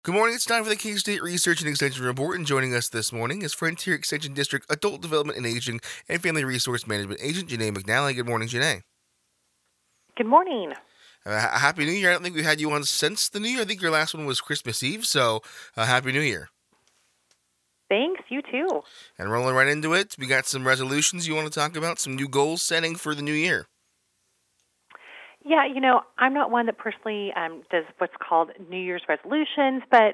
Good morning. It's time for the K-State Research and Extension Report, and joining us this morning is Frontier Extension District Adult Development and Aging and Family Resource Management Agent Janae McNally. Good morning, Janae. Good morning. Happy New Year. I don't think we've had you on since the New Year. I think your last one was Christmas Eve, so Happy New Year. Thanks, you too. And rolling right into it, we got some resolutions you want to talk about, some new goals setting for the new year. Yeah, I'm not one that personally does what's called New Year's resolutions, but,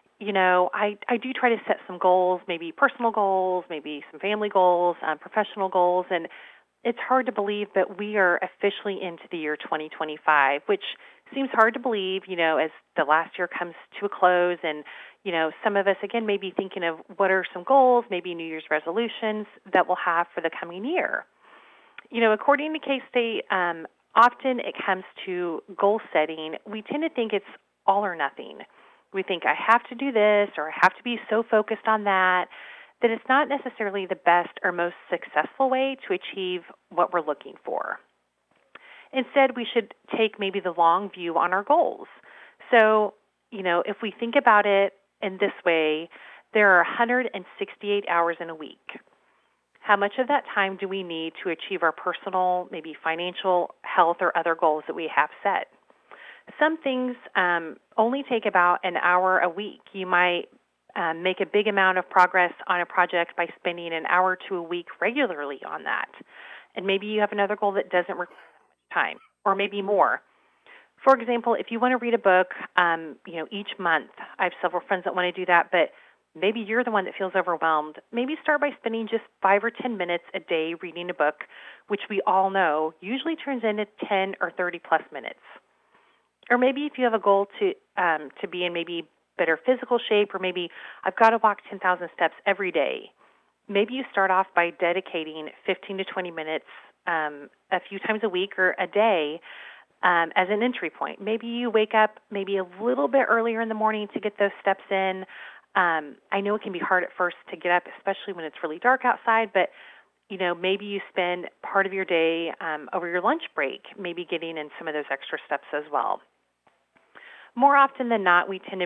I do try to set some goals, maybe personal goals, maybe some family goals, professional goals, and it's hard to believe that we are officially into the year 2025, which seems hard to believe, as the last year comes to a close and, some of us, again, may be thinking of what are some goals, maybe New Year's resolutions that we'll have for the coming year. According to K-State, often it comes to goal setting, we tend to think it's all or nothing. We think I have to do this or I have to be so focused on that that it's not necessarily the best or most successful way to achieve what we're looking for. Instead, we should take maybe the long view on our goals. So, if we think about it in this way, there are 168 hours in a week. How much of that time do we need to achieve our personal, maybe financial, health, or other goals that we have set? Some things only take about an hour a week. You might make a big amount of progress on a project by spending an hour to a week regularly on that. And maybe you have another goal that doesn't require time, or maybe more. For example, if you want to read a book, each month, I have several friends that want to do that, but maybe you're the one that feels overwhelmed. Maybe start by spending just 5 or 10 minutes a day reading a book, which we all know usually turns into 10 or 30 plus minutes. Or maybe if you have a goal to be in maybe better physical shape, or maybe I've got to walk 10,000 steps every day. Maybe you start off by dedicating 15 to 20 minutes a few times a week or a day as an entry point. Maybe you wake up maybe a little bit earlier in the morning to get those steps in. I know it can be hard at first to get up, especially when it's really dark outside, but maybe you spend part of your day over your lunch break, maybe getting in some of those extra steps as well. More often than not,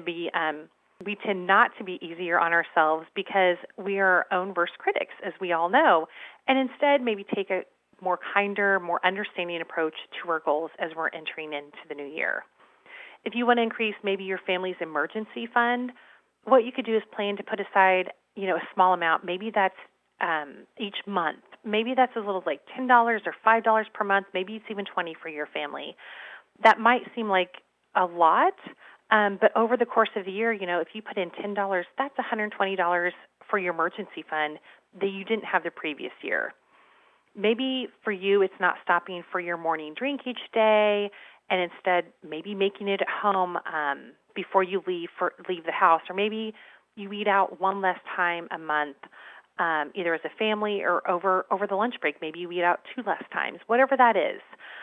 we tend not to be easier on ourselves because we are our own worst critics, as we all know, and instead maybe take a more kinder, more understanding approach to our goals as we're entering into the new year. If you want to increase maybe your family's emergency fund, what you could do is plan to put aside, a small amount. Maybe that's each month. Maybe that's as little as like $10 or $5 per month. Maybe it's even $20 for your family. That might seem like a lot, but over the course of the year, if you put in $10, that's $120 for your emergency fund that you didn't have the previous year. Maybe for you, it's not stopping for your morning drink each day, and instead maybe making it at home before you leave the house, or maybe you eat out one less time a month, either as a family or over the lunch break. Maybe you eat out 2 less times, whatever that is.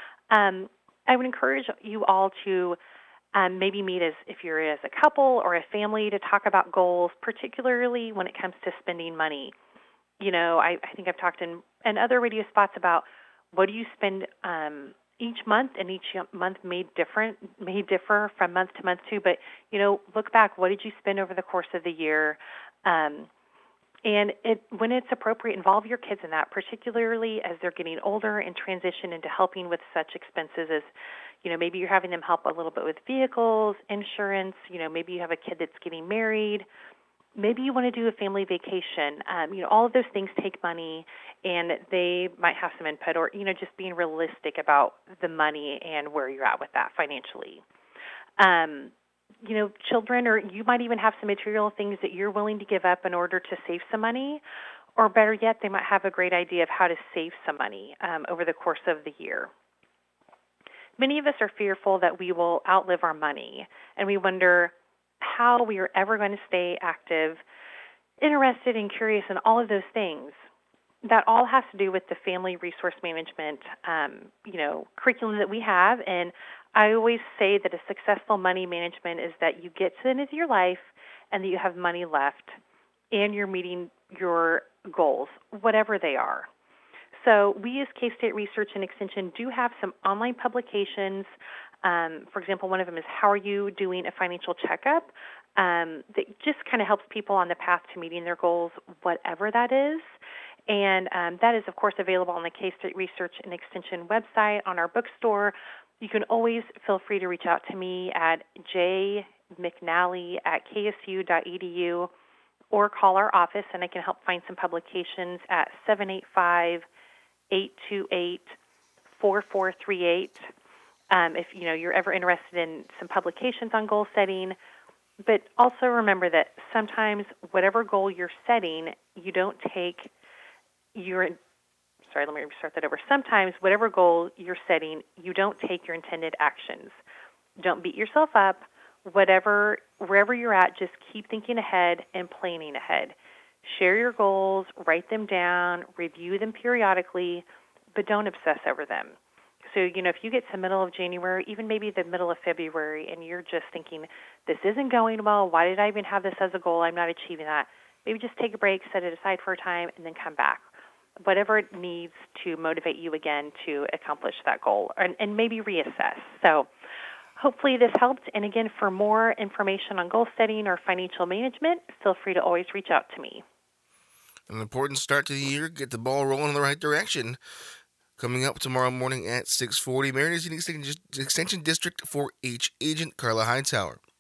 I would encourage you all to maybe meet as if you're as a couple or a family to talk about goals, particularly when it comes to spending money. I think I've talked in other radio spots about what do you spend each month, and each month may differ from month to month too. But look back, what did you spend over the course of the year? And when it's appropriate, involve your kids in that, particularly as they're getting older and transition into helping with such expenses as, maybe you're having them help a little bit with vehicles, insurance. Maybe you have a kid that's getting married. Maybe you want to do a family vacation. All of those things take money, and they might have some input, or, just being realistic about the money and where you're at with that financially. Um, Children, or you might even have some material things that you're willing to give up in order to save some money, or better yet, they might have a great idea of how to save some money over the course of the year. Many of us are fearful that we will outlive our money, and we wonder how we are ever going to stay active, interested, and curious in all of those things. That all has to do with the family resource management, curriculum that we have. And I always say that a successful money management is that you get to the end of your life and that you have money left and you're meeting your goals, whatever they are. So we as K-State Research and Extension do have some online publications. For example, one of them is How Are You Doing a Financial Checkup? that just kind of helps people on the path to meeting their goals, whatever that is. And that is, of course, available on the K State Research and Extension website, on our bookstore. You can always feel free to reach out to me at jmcnally@ksu.edu or call our office, and I can help find some publications at 785-828-4438. If you're ever interested in some publications on goal setting. But also remember that sometimes whatever goal you're setting, you don't take your sorry, let me start that over. Sometimes whatever goal you're setting, you don't take your intended actions. Don't beat yourself up. Wherever you're at, just keep thinking ahead and planning ahead. Share your goals, write them down, review them periodically, but don't obsess over them. So, if you get to the middle of January, even maybe the middle of February, and you're just thinking, this isn't going well, why did I even have this as a goal? I'm not achieving that. Maybe just take a break, set it aside for a time, and then come back. Whatever it needs to motivate you again to accomplish that goal, and maybe reassess. So hopefully this helped. And again, for more information on goal setting or financial management, feel free to always reach out to me. An important start to the year, get the ball rolling in the right direction. Coming up tomorrow morning at 6:40, Mariners Extension District 4-H agent Carla Hightower.